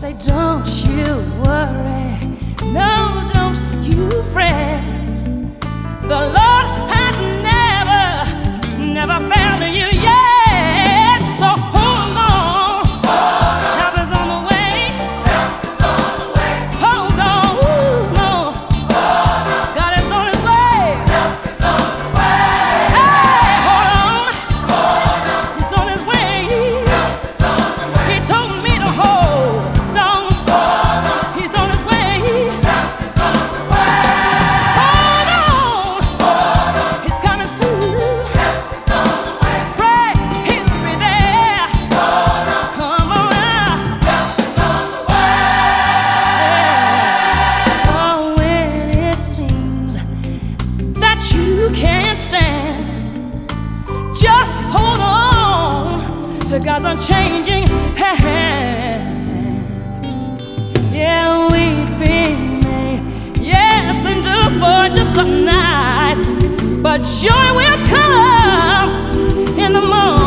Say, don't you worry, no, don't you fret. The Lord has never failed you yet. So hold on, help is on the way. Hold on, God is on His way. Hey, hold on, He's on His way. He told me to hold on. He's on His way. Hold on, He's coming soon. Pray, He'll be there. Come on now. Oh, when it seems that you can't stand, just hold on to God's unchanging hand. Yeah, weeping may, yes, endure for just a night, but joy will come in the morning.